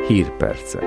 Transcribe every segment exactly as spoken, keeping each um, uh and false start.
Hírpercek.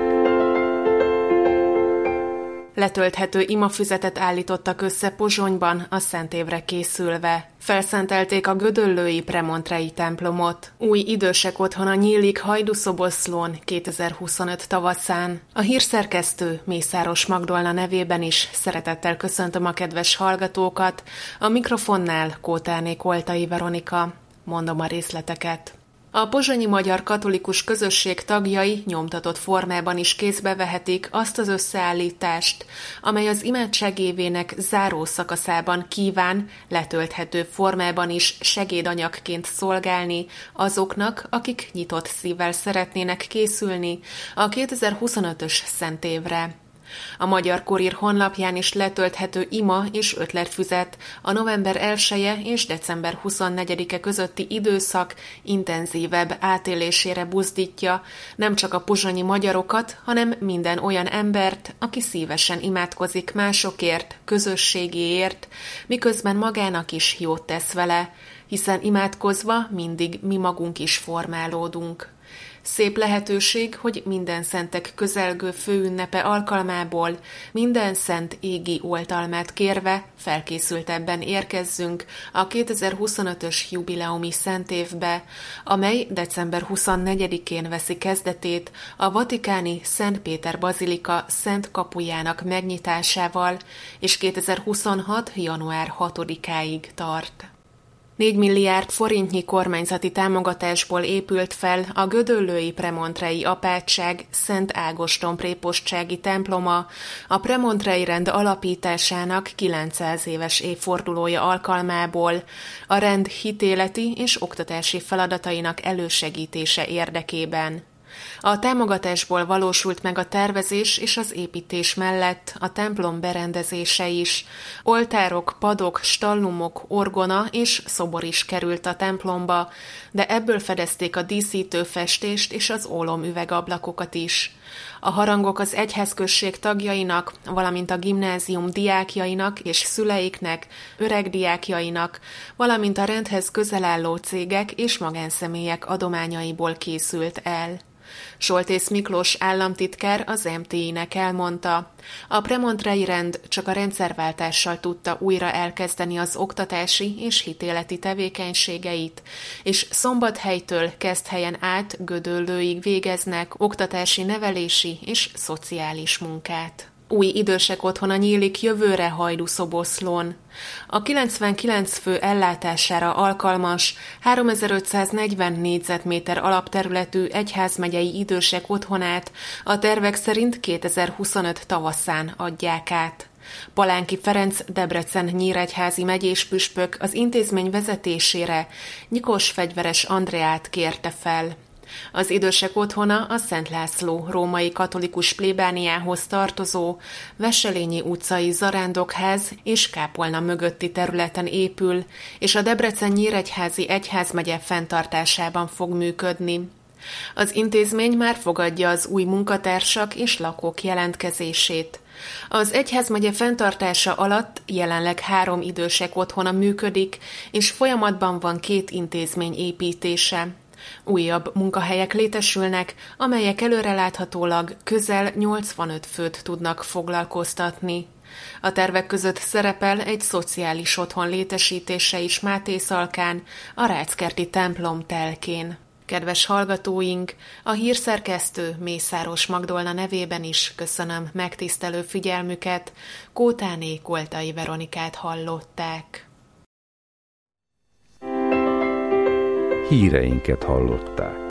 Letölthető imafüzetet állítottak össze Pozsonyban a Szentévre készülve. Felszentelték a gödöllői Premontrei templomot. Új idősek otthona nyílik Hajdúszoboszlón kétezer-huszonöt tavaszán. A hírszerkesztő Mészáros Magdolna nevében is szeretettel köszöntöm a kedves hallgatókat. A mikrofonnál Kótáné Koltai Veronika. Mondom a részleteket. A pozsonyi magyar katolikus közösség tagjai nyomtatott formában is kézbe vehetik azt az összeállítást, amely az imádság évének záró szakaszában kíván letölthető formában is segédanyagként szolgálni azoknak, akik nyitott szívvel szeretnének készülni a kétezer-huszonötös Szentévre. A Magyar Kurír honlapján is letölthető ima és ötletfüzet a november elseje és december huszonnegyedike közötti időszak intenzívebb átélésére buzdítja nem csak a pozsonyi magyarokat, hanem minden olyan embert, aki szívesen imádkozik másokért, közösségéért, miközben magának is jót tesz vele, hiszen imádkozva mindig mi magunk is formálódunk. Szép lehetőség, hogy minden szentek közelgő főünnepe alkalmából minden szent égi oltalmát kérve felkészültebben érkezzünk a kétezer-huszonötös jubileumi szentévbe, amely december huszonnegyedikén veszi kezdetét a vatikáni Szent Péter bazilika szent kapujának megnyitásával, és kétezer-huszonhat január hatodikáig tart. négy milliárd forintnyi kormányzati támogatásból épült fel a gödöllői Premontrei apátság Szent Ágoston prépostsági temploma a Premontrei rend alapításának kilencszáz éves évfordulója alkalmából a rend hitéleti és oktatási feladatainak elősegítése érdekében. A támogatásból valósult meg a tervezés és az építés mellett a templom berendezése is. Oltárok, padok, stallumok, orgona és szobor is került a templomba, de ebből fedezték a díszítő festést és az ólomüvegablakokat is. A harangok az egyházközség tagjainak, valamint a gimnázium diákjainak és szüleiknek, öreg diákjainak, valamint a rendhez közel álló cégek és magánszemélyek adományaiból készült el. Zsoltész Miklós államtitkár az em té i-nek elmondta, a Premontrei rend csak a rendszerváltással tudta újra elkezdeni az oktatási és hitéleti tevékenységeit, és Szombathelytől Keszthelyen át Gödöllőig végeznek oktatási, nevelési és szociális munkát. Új idősek otthona nyílik jövőre Hajdúszoboszlón. A kilencvenkilenc fő ellátására alkalmas háromezer-ötszáznegyven négyzetméter alapterületű egyházmegyei idősek otthonát a tervek szerint kétezer-huszonöt tavaszán adják át. Palánki Ferenc Debrecen-Nyíregyházi megyés püspök az intézmény vezetésére Nyikos Fegyveres Andreát kérte fel. Az idősek otthona a Szent László római katolikus plébániához tartozó Veselényi utcai zarándokház és kápolna mögötti területen épül, és a Debrecen-Nyíregyházi egyházmegye fenntartásában fog működni. Az intézmény már fogadja az új munkatársak és lakók jelentkezését. Az egyházmegye fenntartása alatt jelenleg három idősek otthona működik, és folyamatban van két intézmény építése. Újabb munkahelyek létesülnek, amelyek előreláthatólag közel nyolcvanöt főt tudnak foglalkoztatni. A tervek között szerepel egy szociális otthon létesítése is Mátészalkán, a Ráczkerti templom telkén. Kedves hallgatóink, a hírszerkesztő Mészáros Magdolna nevében is köszönöm megtisztelő figyelmüket, Kótáné Koltai Veronikát hallották. Híreinket hallották.